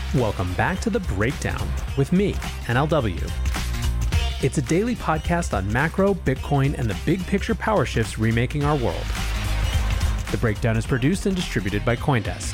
Welcome back to The Breakdown with me, NLW. It's a daily podcast on macro, Bitcoin, and the big picture power shifts remaking our world. The Breakdown is produced and distributed by CoinDesk.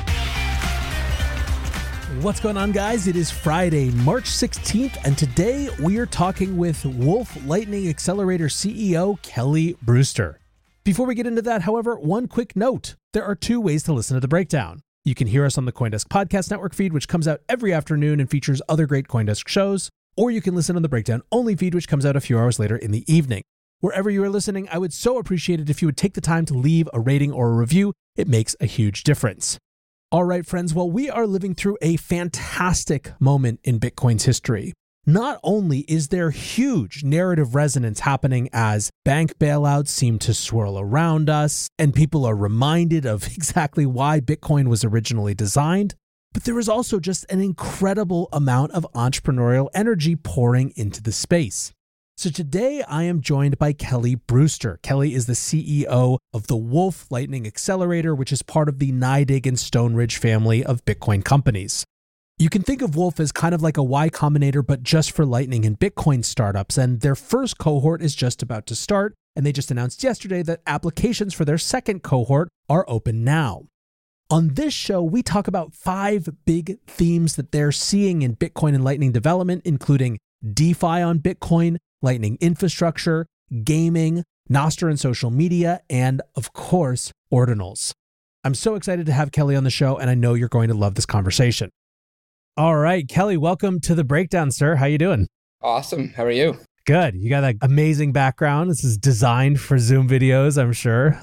What's going on, guys? It is Friday, March 16th, and today we are talking with Wolf Lightning Accelerator CEO Kelly Brewster. Before we get into that, however, one quick note. There are two ways to listen to The Breakdown. You can hear us on the CoinDesk Podcast Network feed, which comes out every afternoon and features other great CoinDesk shows, or you can listen on the Breakdown Only feed, which comes out a few hours later in the evening. Wherever you are listening, I would so appreciate it if you would take the time to leave a rating or a review. It makes a huge difference. All right, friends, well, we are living through a fantastic moment in Bitcoin's history. Not only is there huge narrative resonance happening as bank bailouts seem to swirl around us, and people are reminded of exactly why Bitcoin was originally designed, but there is also just an incredible amount of entrepreneurial energy pouring into the space. So today I am joined by Kelly Brewster. Kelly is the CEO of the Wolf Lightning Accelerator, which is part of the NYDIG and Stoneridge family of Bitcoin companies. You can think of Wolf as kind of like a Y Combinator, but just for Lightning and Bitcoin startups. And their first cohort is just about to start. And they just announced yesterday that applications for their second cohort are open now. On this show, we talk about 5 big themes that they're seeing in Bitcoin and Lightning development, including DeFi on Bitcoin, Lightning infrastructure, gaming, Nostr and social media, and of course, ordinals. I'm so excited to have Kelly on the show, and I know you're going to love this conversation. All right, Kelly, welcome to The Breakdown, sir. How you doing? Awesome. How are you? Good. You got that amazing background. This is designed for Zoom videos, I'm sure.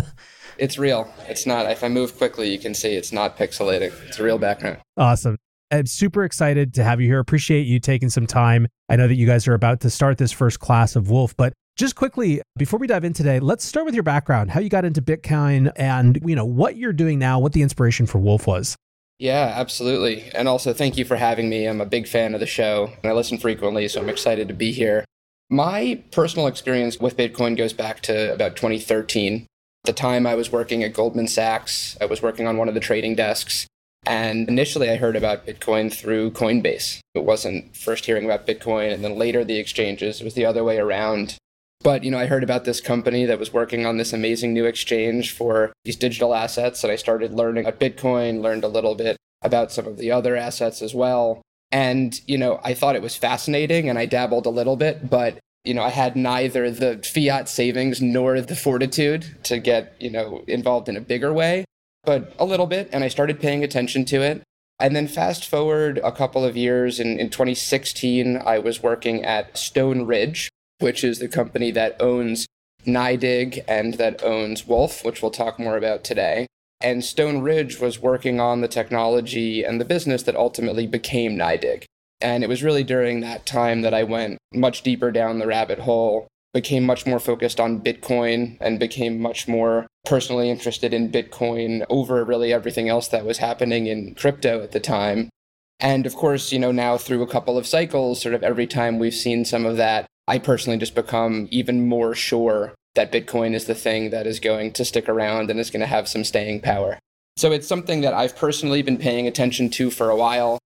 It's real. It's not. If I move quickly, you can see it's not pixelating. It's a real background. Awesome. I'm super excited to have you here. Appreciate you taking some time. I know that you guys are about to start this first class of Wolf, but just quickly, before we dive in today, let's start with your background, how you got into Bitcoin and, what you're doing now, what the inspiration for Wolf was. Yeah, absolutely. And also, thank you for having me. I'm a big fan of the show, and I listen frequently, so I'm excited to be here. My personal experience with Bitcoin goes back to about 2013. At the time, I was working at Goldman Sachs. I was working on one of the trading desks. And initially, I heard about Bitcoin through Coinbase. It wasn't first hearing about Bitcoin and then later the exchanges. It was the other way around. But, I heard about this company that was working on this amazing new exchange for these digital assets. And I started learning about Bitcoin, learned a little bit about some of the other assets as well. And, I thought it was fascinating and I dabbled a little bit, but, I had neither the fiat savings nor the fortitude to get, involved in a bigger way, but a little bit. And I started paying attention to it. And then fast forward a couple of years, in 2016, I was working at Stoneridge, which is the company that owns NYDIG and that owns Wolf, which we'll talk more about today. And Stoneridge was working on the technology and the business that ultimately became NYDIG. And it was really during that time that I went much deeper down the rabbit hole, became much more focused on Bitcoin, and became much more personally interested in Bitcoin over really everything else that was happening in crypto at the time. And of course, now through a couple of cycles, sort of every time we've seen some of that, I personally just become even more sure that Bitcoin is the thing that is going to stick around and is going to have some staying power. So it's something that I've personally been paying attention to for a while.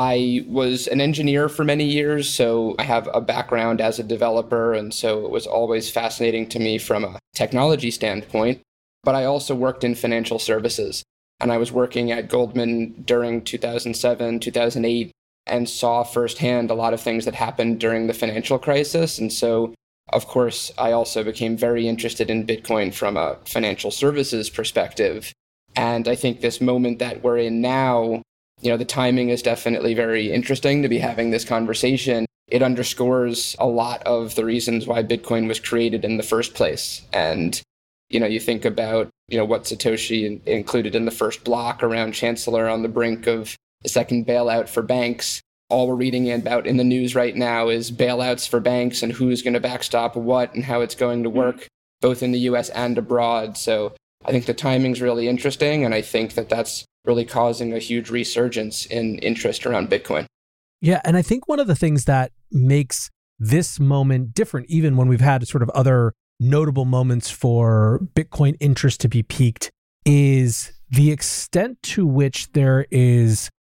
I was an engineer for many years, so I have a background as a developer, and so it was always fascinating to me from a technology standpoint. But I also worked in financial services, and I was working at Goldman during 2007, 2008, and saw firsthand a lot of things that happened during the financial crisis. And so, of course, I also became very interested in Bitcoin from a financial services perspective. And I think this moment that we're in now, the timing is definitely very interesting to be having this conversation. It underscores a lot of the reasons why Bitcoin was created in the first place. And, you think about, what Satoshi included in the first block around Chancellor on the brink of the second bailout for banks. All we're reading about in the news right now is bailouts for banks and who's going to backstop what and how it's going to work, both in the US and abroad. So I think the timing's really interesting, and I think that that's really causing a huge resurgence in interest around Bitcoin. Yeah, and I think one of the things that makes this moment different, even when we've had sort of other notable moments for Bitcoin interest to be piqued, is the extent to which there is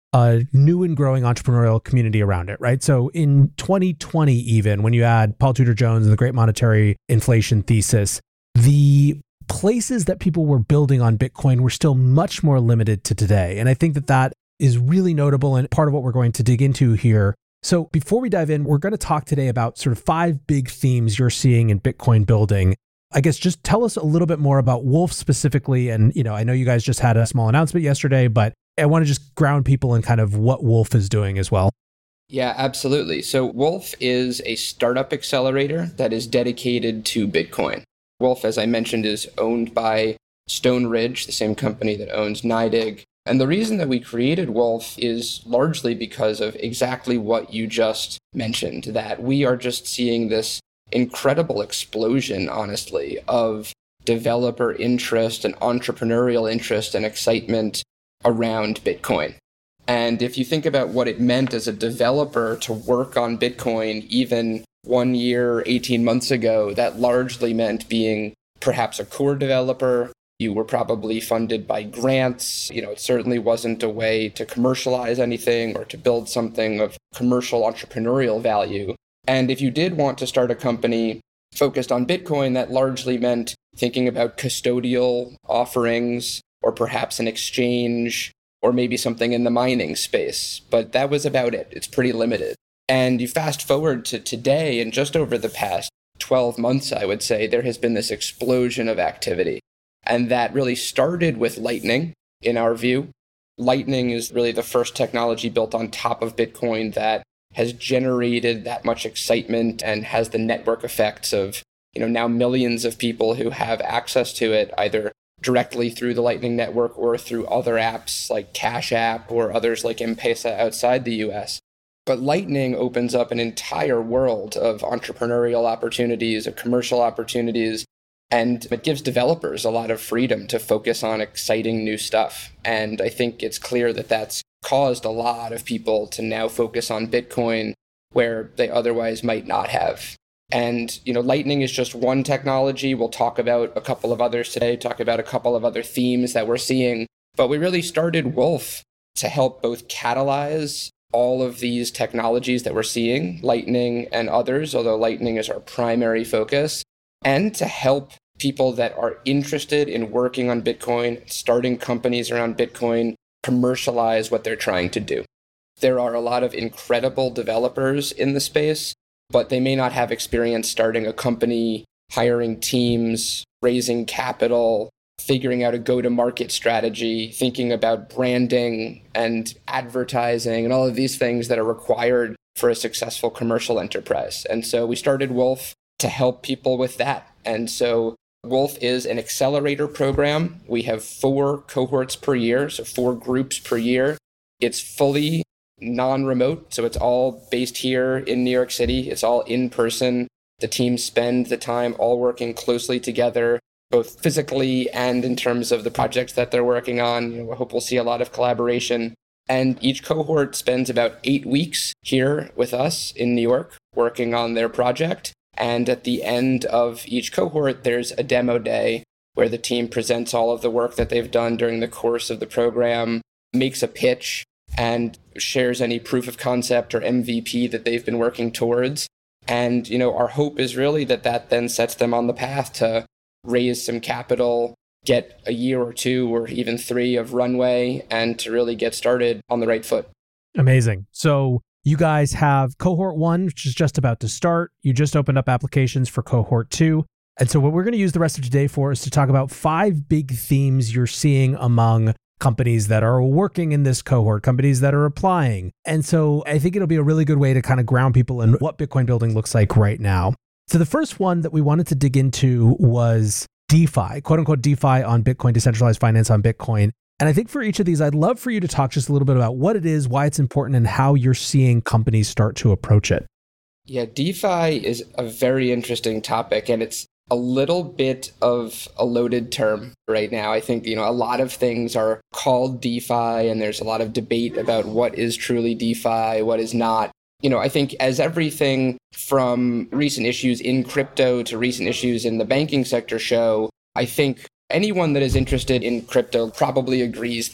a new and growing entrepreneurial community around it, right? So in 2020, even when you had Paul Tudor Jones and the Great Monetary Inflation Thesis, the places that people were building on Bitcoin were still much more limited to today. And I think that that is really notable and part of what we're going to dig into here. So before we dive in, we're going to talk today about sort of 5 big themes you're seeing in Bitcoin building. I guess just tell us a little bit more about Wolf specifically. And, I know you guys just had a small announcement yesterday, but I want to just ground people in kind of what Wolf is doing as well. Yeah, absolutely. So Wolf is a startup accelerator that is dedicated to Bitcoin. Wolf, as I mentioned, is owned by Stone Ridge, the same company that owns NYDIG. And the reason that we created Wolf is largely because of exactly what you just mentioned, that we are just seeing this incredible explosion, honestly, of developer interest and entrepreneurial interest and excitement around Bitcoin. And if you think about what it meant as a developer to work on Bitcoin even 1 year, 18 months ago, that largely meant being perhaps a core developer. You were probably funded by grants. It certainly wasn't a way to commercialize anything or to build something of commercial entrepreneurial value. And if you did want to start a company focused on Bitcoin, that largely meant thinking about custodial offerings or perhaps an exchange or maybe something in the mining space. But that was about it. It's pretty limited. And you fast forward to today, and just over the past 12 months, I would say, there has been this explosion of activity. And that really started with Lightning, in our view. Lightning is really the first technology built on top of Bitcoin that has generated that much excitement and has the network effects of, now millions of people who have access to it, either directly through the Lightning Network or through other apps like Cash App or others like M-Pesa outside the US. But Lightning opens up an entire world of entrepreneurial opportunities, of commercial opportunities, and it gives developers a lot of freedom to focus on exciting new stuff. And I think it's clear that that's caused a lot of people to now focus on Bitcoin where they otherwise might not have. And, Lightning is just one technology. We'll talk about a couple of others today, talk about a couple of other themes that we're seeing. But we really started Wolf to help both catalyze all of these technologies that we're seeing, Lightning and others, although Lightning is our primary focus, and to help people that are interested in working on Bitcoin, starting companies around Bitcoin, commercialize what they're trying to do. There are a lot of incredible developers in the space, but they may not have experience starting a company, hiring teams, raising capital, figuring out a go-to-market strategy, thinking about branding and advertising and all of these things that are required for a successful commercial enterprise. And so we started Wolf to help people with that. And so Wolf is an accelerator program. We have 4 cohorts per year, so 4 groups per year. It's fully non-remote, so it's all based here in New York City. It's all in person. The teams spend the time all working closely together, both physically and in terms of the projects that they're working on. I hope we'll see a lot of collaboration. And each cohort spends about 8 weeks here with us in New York working on their project. And at the end of each cohort, there's a demo day where the team presents all of the work that they've done during the course of the program, makes a pitch, and shares any proof of concept or MVP that they've been working towards. And, our hope is really that then sets them on the path to raise some capital, get a year or 2 or even 3 of runway, and to really get started on the right foot. Amazing. So you guys have cohort 1, which is just about to start. You just opened up applications for cohort 2. And so what we're going to use the rest of today for is to talk about 5 big themes you're seeing among companies that are working in this cohort, companies that are applying. And so I think it'll be a really good way to kind of ground people in what Bitcoin building looks like right now. So the first one that we wanted to dig into was DeFi, quote unquote DeFi on Bitcoin, decentralized finance on Bitcoin. And I think for each of these, I'd love for you to talk just a little bit about what it is, why it's important, and how you're seeing companies start to approach it. Yeah, DeFi is a very interesting topic, and it's a little bit of a loaded term right now. I think, a lot of things are called DeFi, and there's a lot of debate about what is truly DeFi, what is not. I think as everything from recent issues in crypto to recent issues in the banking sector show, I think anyone that is interested in crypto probably agrees that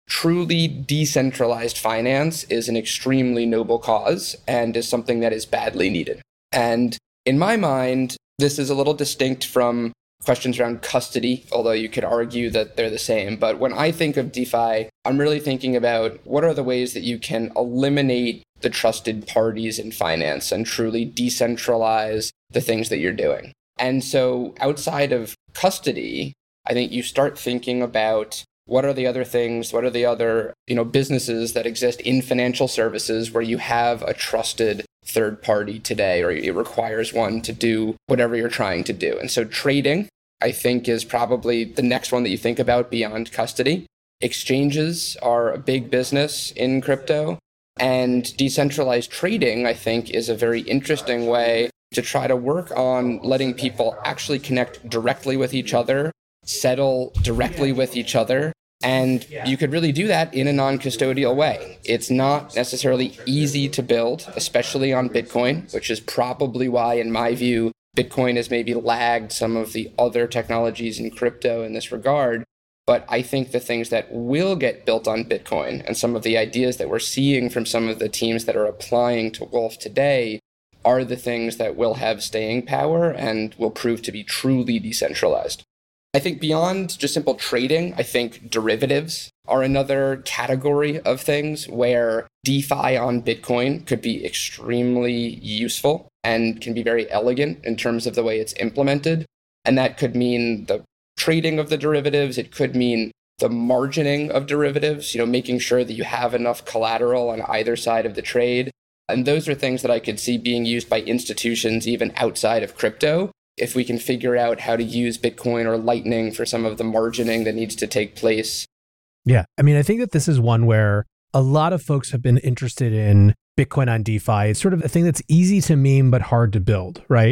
truly decentralized finance is an extremely noble cause and is something that is badly needed. And in my mind, this is a little distinct from questions around custody, although you could argue that they're the same. But when I think of DeFi, I'm really thinking about what are the ways that you can eliminate the trusted parties in finance and truly decentralize the things that you're doing. And so outside of custody, I think you start thinking about what are the other things, what are the other, businesses that exist in financial services where you have a trusted third party today, or it requires one to do whatever you're trying to do. And so trading, I think, is probably the next one that you think about beyond custody. Exchanges are a big business in crypto, and decentralized trading, I think, is a very interesting way to try to work on letting people actually connect directly with each other, settle directly with each other. And you could really do that in a non-custodial way. It's not necessarily easy to build, especially on Bitcoin, which is probably why, in my view, Bitcoin has maybe lagged some of the other technologies in crypto in this regard. But I think the things that will get built on Bitcoin and some of the ideas that we're seeing from some of the teams that are applying to Wolf today are the things that will have staying power and will prove to be truly decentralized. I think beyond just simple trading, I think derivatives are another category of things where DeFi on Bitcoin could be extremely useful and can be very elegant in terms of the way it's implemented. And that could mean the trading of the derivatives. It could mean the margining of derivatives, making sure that you have enough collateral on either side of the trade. And those are things that I could see being used by institutions even outside of crypto, if we can figure out how to use Bitcoin or Lightning for some of the margining that needs to take place. Yeah. I think that this is one where a lot of folks have been interested in Bitcoin on DeFi. It's sort of a thing that's easy to meme, but hard to build, right?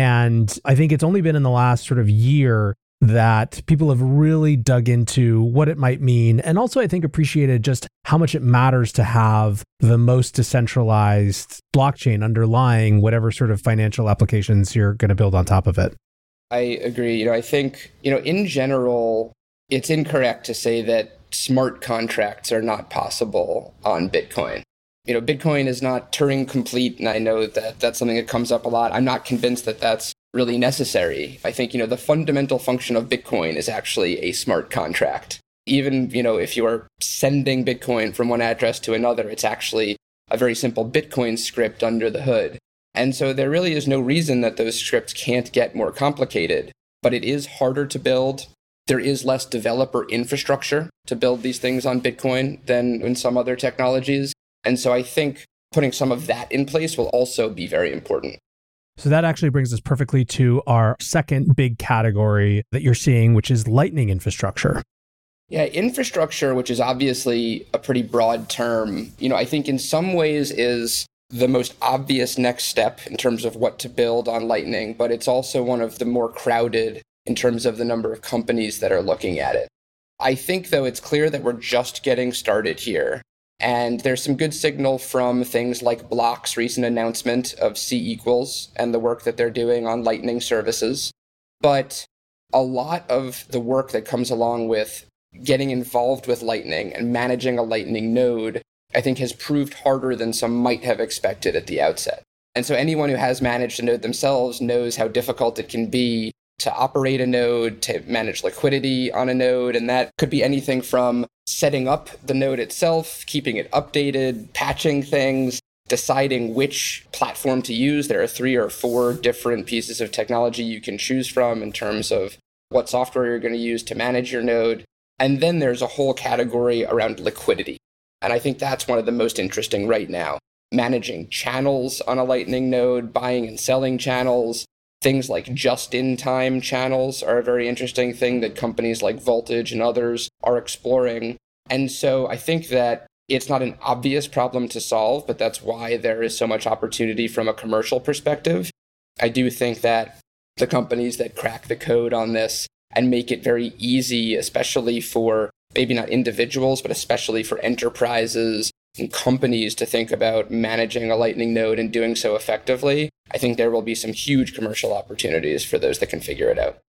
And I think it's only been in the last sort of year that people have really dug into what it might mean. And also, I think, appreciated just how much it matters to have the most decentralized blockchain underlying whatever sort of financial applications you're going to build on top of it. I agree. I think, in general, it's incorrect to say that smart contracts are not possible on Bitcoin. Bitcoin is not Turing complete, and I know that that's something that comes up a lot. I'm not convinced that that's really necessary. I think, the fundamental function of Bitcoin is actually a smart contract. Even, if you are sending Bitcoin from one address to another, it's actually a very simple Bitcoin script under the hood. And so there really is no reason that those scripts can't get more complicated, but it is harder to build. There is less developer infrastructure to build these things on Bitcoin than in some other technologies. And so I think putting some of that in place will also be very important. So that actually brings us perfectly to our second big category that you're seeing, which is Lightning infrastructure. Yeah, infrastructure, which is obviously a pretty broad term, I think in some ways is the most obvious next step in terms of what to build on Lightning, but it's also one of the more crowded in terms of the number of companies that are looking at it. I think, though, it's clear that we're just getting started here. And there's some good signal from things like Block's recent announcement of C= and the work that they're doing on Lightning services. But a lot of the work that comes along with getting involved with Lightning and managing a Lightning node, I think, has proved harder than some might have expected at the outset. And so anyone who has managed a node themselves knows how difficult it can be to operate a node, to manage liquidity on a node. And that could be anything from setting up the node itself, keeping it updated, patching things, deciding which platform to use. There are 3 or 4 different pieces of technology you can choose from in terms of what software you're going to use to manage your node. And then there's a whole category around liquidity. And I think that's one of the most interesting right now. Managing channels on a Lightning node, buying and selling channels. Things like just-in-time channels are a very interesting thing that companies like Voltage and others are exploring. And so I think that it's not an obvious problem to solve, but that's why there is so much opportunity from a commercial perspective. I do think that the companies that crack the code on this and make it very easy, especially for maybe not individuals, but especially for enterprises and companies to think about managing a Lightning node and doing so effectively, I think there will be some huge commercial opportunities for those that can figure it out.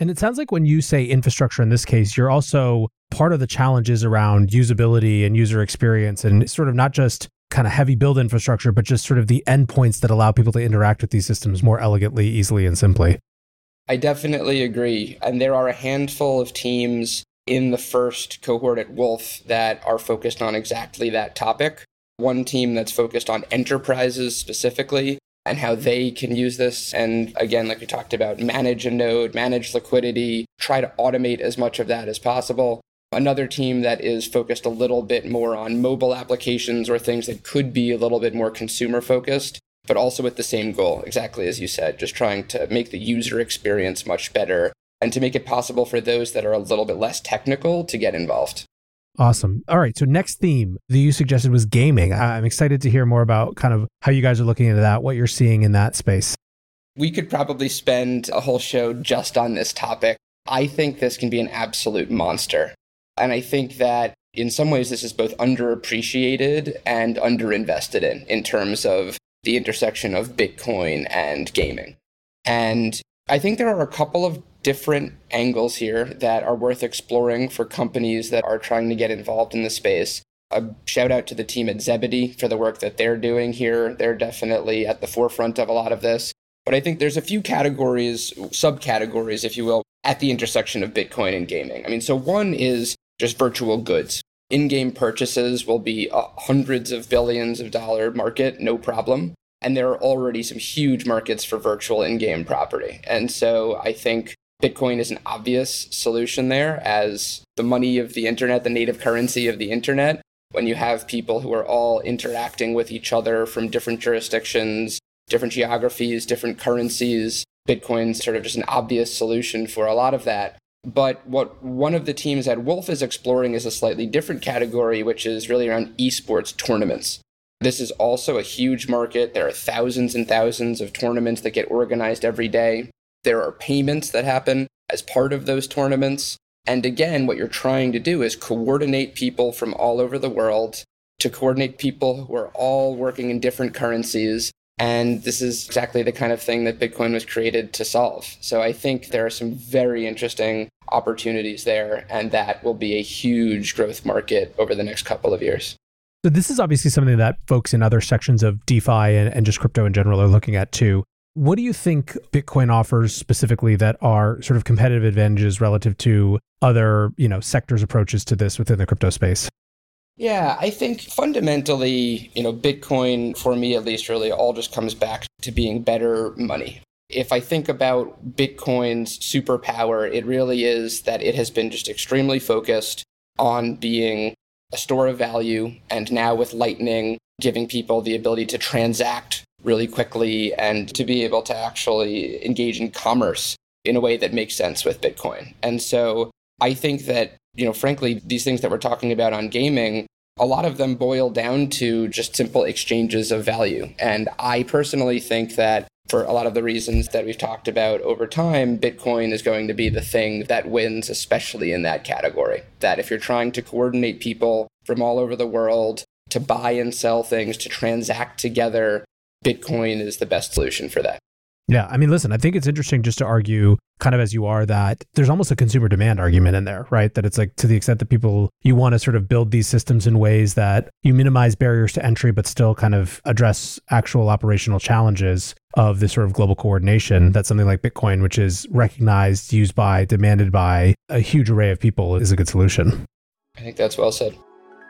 And it sounds like when you say infrastructure in this case, you're also part of the challenges around usability and user experience, and sort of not just kind of heavy build infrastructure, but just sort of the endpoints that allow people to interact with these systems more elegantly, easily, and simply. I definitely agree. And there are a handful of teams in the first cohort at Wolf that are focused on exactly that topic. One team that's focused on enterprises specifically and how they can use this. And again, like we talked about, manage a node, manage liquidity, try to automate as much of that as possible. Another team that is focused a little bit more on mobile applications or things that could be a little bit more consumer focused, but also with the same goal, exactly as you said, just trying to make the user experience much better and to make it possible for those that are a little bit less technical to get involved. Awesome. All right. So next theme that you suggested was gaming. I'm excited to hear more about kind of how you guys are looking into that, what you're seeing in that space. We could probably spend a whole show just on this topic. I think this can be an absolute monster. And I think that in some ways, this is both underappreciated and underinvested in terms of the intersection of Bitcoin and gaming. And I think there are a couple of different angles here that are worth exploring for companies that are trying to get involved in the space. A shout out to the team at Zebedee for the work that they're doing here. They're definitely at the forefront of a lot of this. But I think there's a few categories, subcategories, if you will, at the intersection of Bitcoin and gaming. I mean, so one is just virtual goods. In-game purchases will be hundreds of billions of dollar market, no problem. And there are already some huge markets for virtual in-game property. And so I think Bitcoin is an obvious solution there as the money of the internet, the native currency of the internet. When you have people who are all interacting with each other from different jurisdictions, different geographies, different currencies, Bitcoin's sort of just an obvious solution for a lot of that. But what one of the teams at Wolf is exploring is a slightly different category, which is really around esports tournaments. This is also a huge market. There are thousands and thousands of tournaments that get organized every day. There are payments that happen as part of those tournaments. And again, what you're trying to do is coordinate people from all over the world, to coordinate people who are all working in different currencies. And this is exactly the kind of thing that Bitcoin was created to solve. So I think there are some very interesting opportunities there, and that will be a huge growth market over the next couple of years. So this is obviously something that folks in other sections of DeFi and just crypto in general are looking at too. What do you think Bitcoin offers specifically that are sort of competitive advantages relative to other, sectors' approaches to this within the crypto space? Yeah, I think fundamentally, Bitcoin, for me at least, really all just comes back to being better money. If I think about Bitcoin's superpower, it really is that it has been just extremely focused on being a store of value, and now with Lightning, giving people the ability to transact really quickly and to be able to actually engage in commerce in a way that makes sense with Bitcoin. And so I think that, frankly, these things that we're talking about on gaming, a lot of them boil down to just simple exchanges of value. And I personally think that for a lot of the reasons that we've talked about over time, Bitcoin is going to be the thing that wins, especially in that category. That if you're trying to coordinate people from all over the world to buy and sell things, to transact together, Bitcoin is the best solution for that. Yeah. I mean, listen, I think it's interesting just to argue kind of as you are that there's almost a consumer demand argument in there, right? That it's like to the extent that you want to sort of build these systems in ways that you minimize barriers to entry, but still kind of address actual operational challenges of this sort of global coordination. That something like Bitcoin, which is recognized, used by, demanded by a huge array of people, is a good solution. I think that's well said.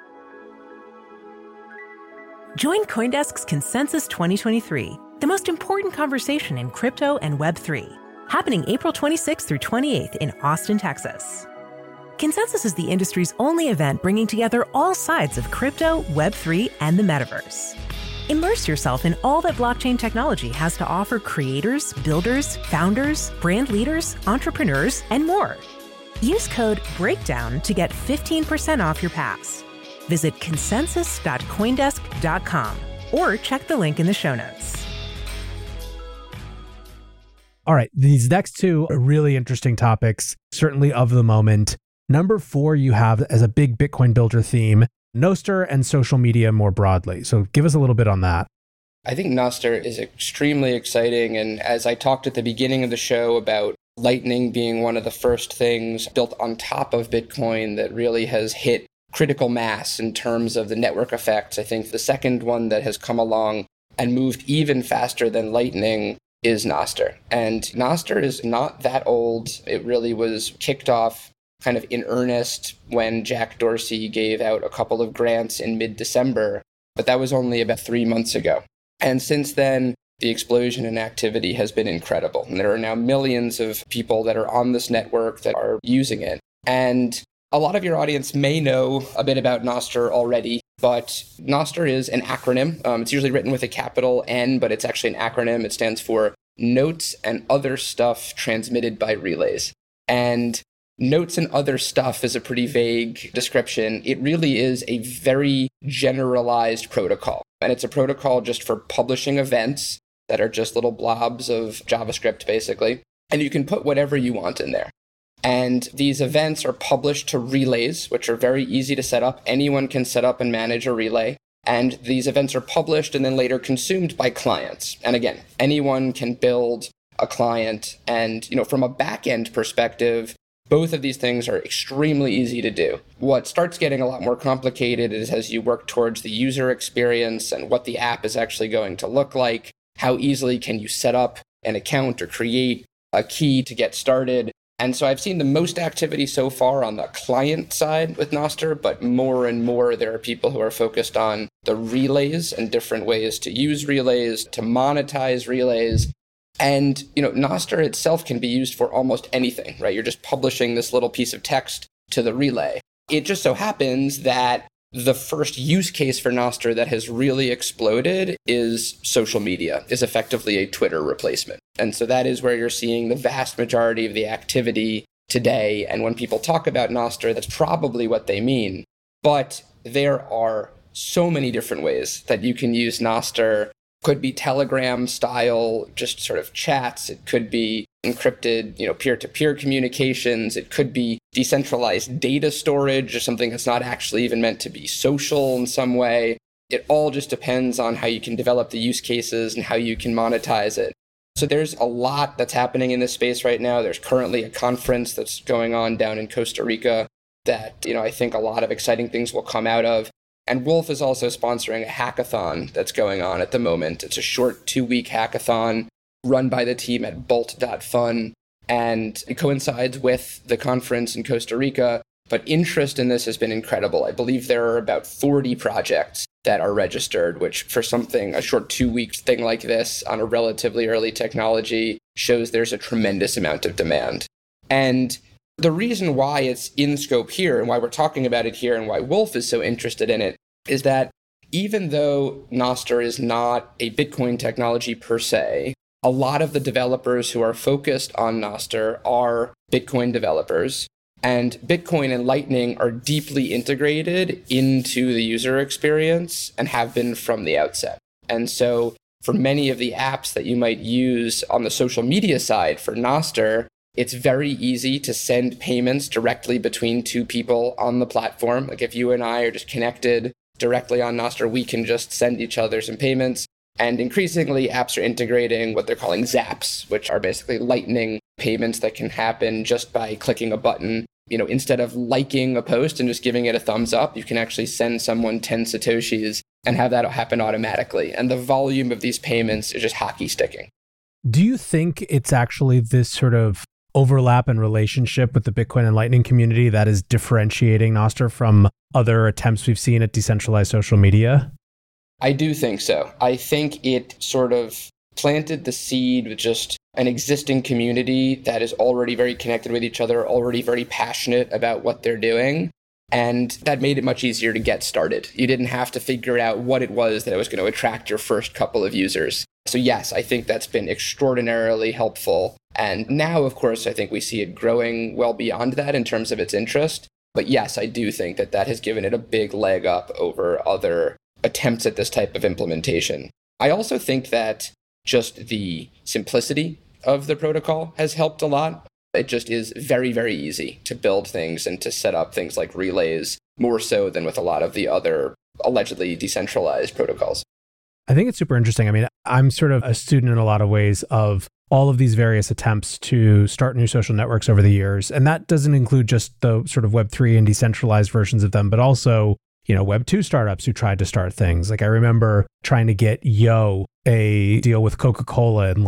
Join CoinDesk's Consensus 2023, the most important conversation in crypto and Web3, happening April 26th through 28th in Austin, Texas. Consensus is the industry's only event bringing together all sides of crypto, Web3, and the metaverse. Immerse yourself in all that blockchain technology has to offer creators, builders, founders, brand leaders, entrepreneurs, and more. Use code BREAKDOWN to get 15% off your pass. Visit consensus.coindesk.com or check the link in the show notes. All right, these next two are really interesting topics, certainly of the moment. Number 4, you have as a big Bitcoin builder theme, Nostr and social media more broadly. So give us a little bit on that. I think Nostr is extremely exciting. And as I talked at the beginning of the show about Lightning being one of the first things built on top of Bitcoin that really has hit critical mass in terms of the network effects. I think the second one that has come along and moved even faster than Lightning is Nostr. And Nostr is not that old. It really was kicked off kind of in earnest when Jack Dorsey gave out a couple of grants in mid-December, but that was only about 3 months ago. And since then, the explosion in activity has been incredible. And there are now millions of people that are on this network that are using it. And a lot of your audience may know a bit about Nostr already, but Nostr is an acronym. It's usually written with a capital N, but it's actually an acronym. It stands for Notes and Other Stuff Transmitted by Relays. And Notes and Other Stuff is a pretty vague description. It really is a very generalized protocol. And it's a protocol just for publishing events that are just little blobs of JavaScript, basically. And you can put whatever you want in there. And these events are published to relays, which are very easy to set up. Anyone can set up and manage a relay. And these events are published and then later consumed by clients. And again, anyone can build a client. And, from a back-end perspective, both of these things are extremely easy to do. What starts getting a lot more complicated is as you work towards the user experience and what the app is actually going to look like. How easily can you set up an account or create a key to get started? And so I've seen the most activity so far on the client side with Nostr, but more and more there are people who are focused on the relays and different ways to use relays, to monetize relays. And, Nostr itself can be used for almost anything, right? You're just publishing this little piece of text to the relay. It just so happens that the first use case for Nostr that has really exploded is social media, is effectively a Twitter replacement. And so that is where you're seeing the vast majority of the activity today. And when people talk about Nostr, that's probably what they mean. But there are so many different ways that you can use Nostr. Could be Telegram style, just sort of chats. It could be encrypted, peer-to-peer communications. It could be decentralized data storage or something that's not actually even meant to be social in some way. It all just depends on how you can develop the use cases and how you can monetize it. So there's a lot that's happening in this space right now. There's currently a conference that's going on down in Costa Rica that, I think a lot of exciting things will come out of. And Wolf is also sponsoring a hackathon that's going on at the moment. It's a short 2-week hackathon run by the team at Bolt.fun, and it coincides with the conference in Costa Rica. But interest in this has been incredible. I believe there are about 40 projects that are registered, which for a short 2-week thing like this on a relatively early technology shows there's a tremendous amount of demand. And the reason why it's in scope here and why we're talking about it here and why Wolf is so interested in it is that even though Nostr is not a Bitcoin technology per se, a lot of the developers who are focused on Nostr are Bitcoin developers. And Bitcoin and Lightning are deeply integrated into the user experience and have been from the outset. And so for many of the apps that you might use on the social media side for Nostr, it's very easy to send payments directly between two people on the platform. Like if you and I are just connected directly on Nostr, we can just send each other some payments. And increasingly, apps are integrating what they're calling zaps, which are basically Lightning payments that can happen just by clicking a button. Instead of liking a post and just giving it a thumbs up, you can actually send someone 10 Satoshis and have that happen automatically. And the volume of these payments is just hockey sticking. Do you think it's actually this sort of overlap and relationship with the Bitcoin and Lightning community that is differentiating Nostr from other attempts we've seen at decentralized social media? I do think so. I think it sort of planted the seed with just an existing community that is already very connected with each other, already very passionate about what they're doing. And that made it much easier to get started. You didn't have to figure out what it was that was going to attract your first couple of users. So yes, I think that's been extraordinarily helpful. And now, of course, I think we see it growing well beyond that in terms of its interest. But yes, I do think that has given it a big leg up over other attempts at this type of implementation. I also think that just the simplicity of the protocol has helped a lot. It just is very, very easy to build things and to set up things like relays, more so than with a lot of the other allegedly decentralized protocols. I think it's super interesting. I mean, I'm sort of a student in a lot of ways of all of these various attempts to start new social networks over the years. And that doesn't include just the sort of Web3 and decentralized versions of them, but also, Web2 startups who tried to start things. Like I remember trying to get Yo a deal with Coca-Cola in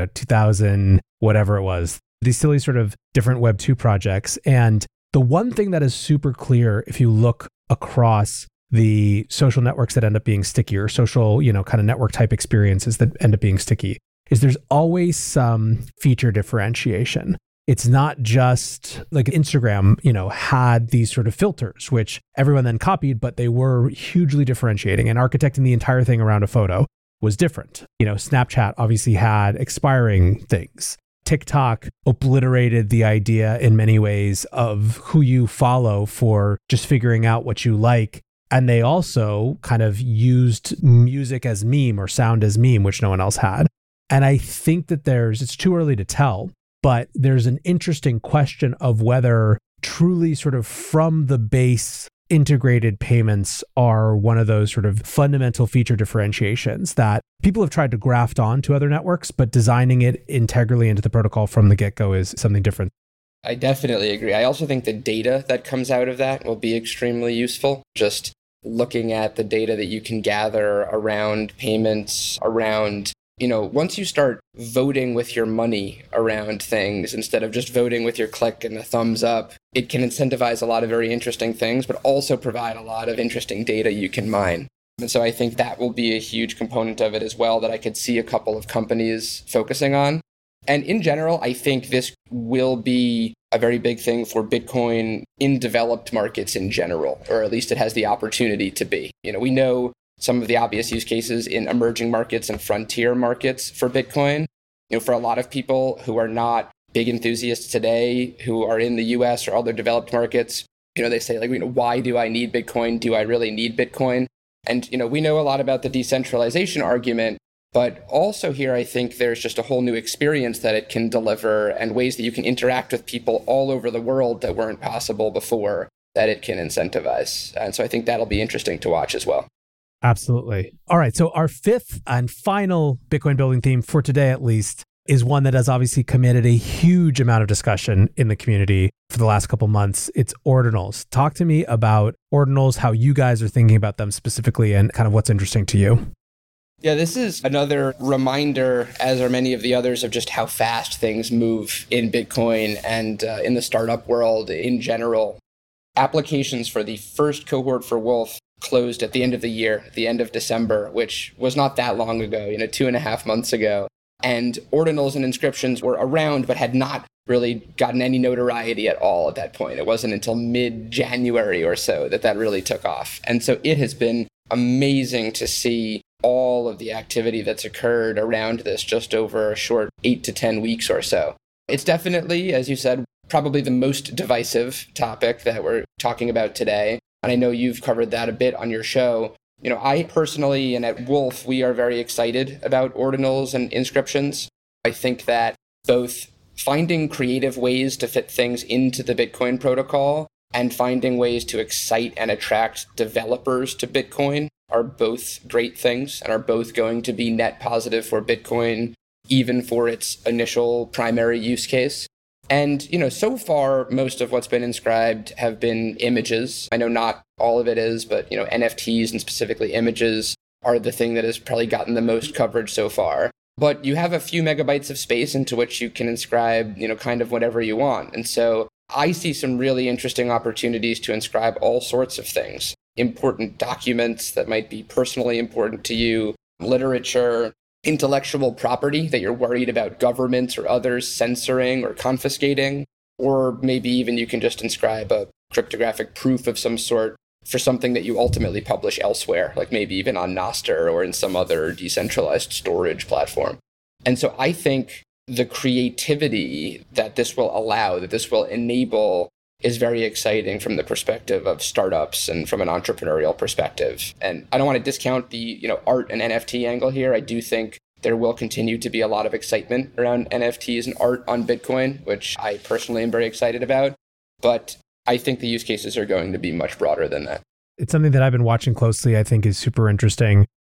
2000, whatever it was. These silly sort of different Web2 projects. And the one thing that is super clear, if you look across the social networks that end up being sticky, or social, kind of network type experiences that end up being sticky, is there's always some feature differentiation. It's not just like Instagram, had these sort of filters, which everyone then copied, but they were hugely differentiating, and architecting the entire thing around a photo was different. Snapchat obviously had expiring things. TikTok obliterated the idea in many ways of who you follow for just figuring out what you like. And they also kind of used music as meme or sound as meme, which no one else had. And I think that it's too early to tell, but there's an interesting question of whether truly sort of from the base integrated payments are one of those sort of fundamental feature differentiations that people have tried to graft on to other networks, but designing it integrally into the protocol from the get-go is something different. I definitely agree. I also think the data that comes out of that will be extremely useful. Just looking at the data that you can gather around payments, around, once you start voting with your money around things instead of just voting with your click and a thumbs up, it can incentivize a lot of very interesting things, but also provide a lot of interesting data you can mine. And so I think that will be a huge component of it as well that I could see a couple of companies focusing on. And in general, I think this will be a very big thing for Bitcoin in developed markets in general, or at least it has the opportunity to be. We know some of the obvious use cases in emerging markets and frontier markets for Bitcoin. For a lot of people who are not big enthusiasts today, who are in the US or other developed markets, they say why do I need Bitcoin? Do I really need Bitcoin? And, we know a lot about the decentralization argument, but also here, I think there's just a whole new experience that it can deliver and ways that you can interact with people all over the world that weren't possible before that it can incentivize. And so I think that'll be interesting to watch as well. Absolutely. All right. So our fifth and final Bitcoin building theme for today, at least, is one that has obviously committed a huge amount of discussion in the community for the last couple months. It's ordinals. Talk to me about ordinals, how you guys are thinking about them specifically, and kind of what's interesting to you. Yeah, this is another reminder, as are many of the others, of just how fast things move in Bitcoin and in the startup world in general. Applications for the first cohort for Wolf closed at the end of the year, the end of December, which was not that long ago, 2.5 months ago. And ordinals and inscriptions were around, but had not really gotten any notoriety at all at that point. It wasn't until mid-January or so that really took off. And so it has been amazing to see all of the activity that's occurred around this just over a short 8 to 10 weeks or so. It's definitely, as you said, probably the most divisive topic that we're talking about today. And I know you've covered that a bit on your show. I personally, and at Wolf, we are very excited about ordinals and inscriptions. I think that both finding creative ways to fit things into the Bitcoin protocol and finding ways to excite and attract developers to Bitcoin are both great things and are both going to be net positive for Bitcoin, even for its initial primary use case. And, so far, most of what's been inscribed have been images. I know not all of it is, but, NFTs and specifically images are the thing that has probably gotten the most coverage so far. But you have a few megabytes of space into which you can inscribe, kind of whatever you want. And so I see some really interesting opportunities to inscribe all sorts of things. Important documents that might be personally important to you, literature, intellectual property that you're worried about governments or others censoring or confiscating, or maybe even you can just inscribe a cryptographic proof of some sort for something that you ultimately publish elsewhere, like maybe even on Nostr or in some other decentralized storage platform. And so I think the creativity that this will allow, that this will enable, is very exciting from the perspective of startups and from an entrepreneurial perspective. And I don't want to discount the, art and NFT angle here. I do think there will continue to be a lot of excitement around NFTs and art on Bitcoin, which I personally am very excited about. But I think the use cases are going to be much broader than that. It's something that I've been watching closely, I think is super interesting.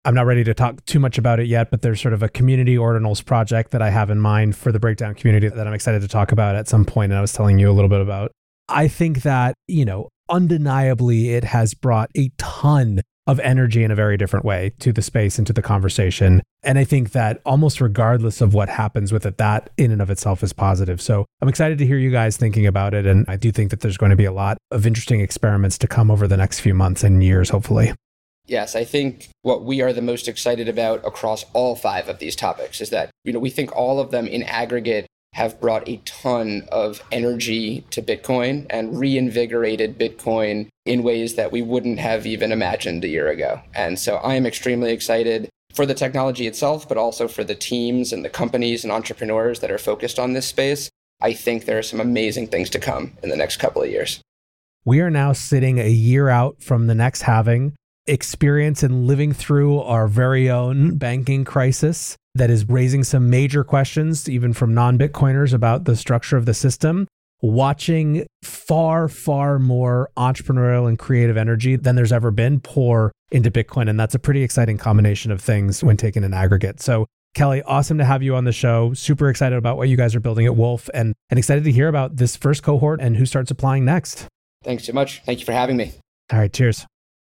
I'm not ready to talk too much about it yet, but there's sort of a community ordinals project that I have in mind for the Breakdown community that I'm excited to talk about at some point, and I was telling you a little bit about. I think that, undeniably it has brought a ton of energy in a very different way to the space and to the conversation. And I think that almost regardless of what happens with it, that in and of itself is positive. So I'm excited to hear you guys thinking about it. And I do think that there's going to be a lot of interesting experiments to come over the next few months and years, hopefully. Yes, I think what we are the most excited about across all 5 of these topics is that, we think all of them in aggregate have brought a ton of energy to Bitcoin and reinvigorated Bitcoin in ways that we wouldn't have even imagined a year ago. And so I am extremely excited for the technology itself, but also for the teams and the companies and entrepreneurs that are focused on this space. I think there are some amazing things to come in the next couple of years. We are now sitting a year out from the next halving, experience in living through our very own banking crisis that is raising some major questions, even from non-Bitcoiners, about the structure of the system, watching far, far more entrepreneurial and creative energy than there's ever been pour into Bitcoin. And that's a pretty exciting combination of things when taken in aggregate. So Kelly, awesome to have you on the show. Super excited about what you guys are building at Wolf and excited to hear about this first cohort and who starts applying next. Thanks so much. Thank you for having me. All right, cheers.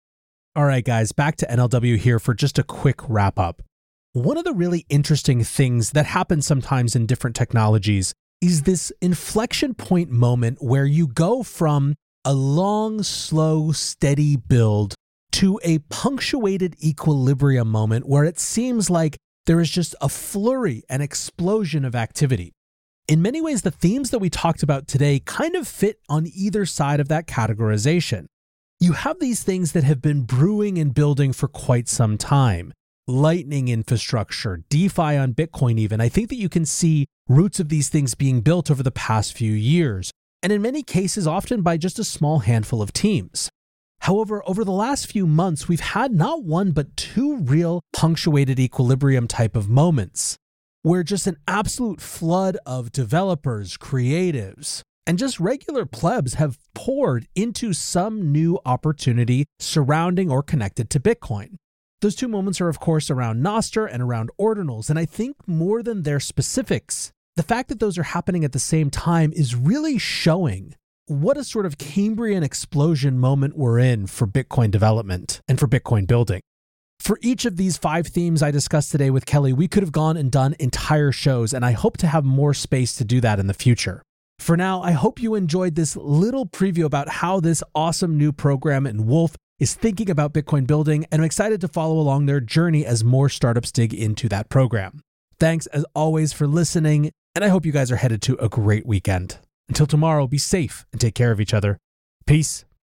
All right, guys, back to NLW here for just a quick wrap up. One of the really interesting things that happens sometimes in different technologies is this inflection point moment where you go from a long, slow, steady build to a punctuated equilibrium moment where it seems like there is just a flurry, an explosion of activity. In many ways, the themes that we talked about today kind of fit on either side of that categorization. You have these things that have been brewing and building for quite some time. Lightning infrastructure, DeFi on Bitcoin even. I think that you can see roots of these things being built over the past few years, and in many cases, often by just a small handful of teams. However, over the last few months, we've had not one, but 2 real punctuated equilibrium type of moments, where just an absolute flood of developers, creatives, and just regular plebs have poured into some new opportunity surrounding or connected to Bitcoin. Those 2 moments are, of course, around Nostr and around ordinals, and I think more than their specifics, the fact that those are happening at the same time is really showing what a sort of Cambrian explosion moment we're in for Bitcoin development and for Bitcoin building. For each of these 5 themes I discussed today with Kelly, we could have gone and done entire shows, and I hope to have more space to do that in the future. For now, I hope you enjoyed this little preview about how this awesome new program in Wolf is thinking about Bitcoin building, and I'm excited to follow along their journey as more startups dig into that program. Thanks as always for listening, and I hope you guys are headed to a great weekend. Until tomorrow, be safe and take care of each other. Peace.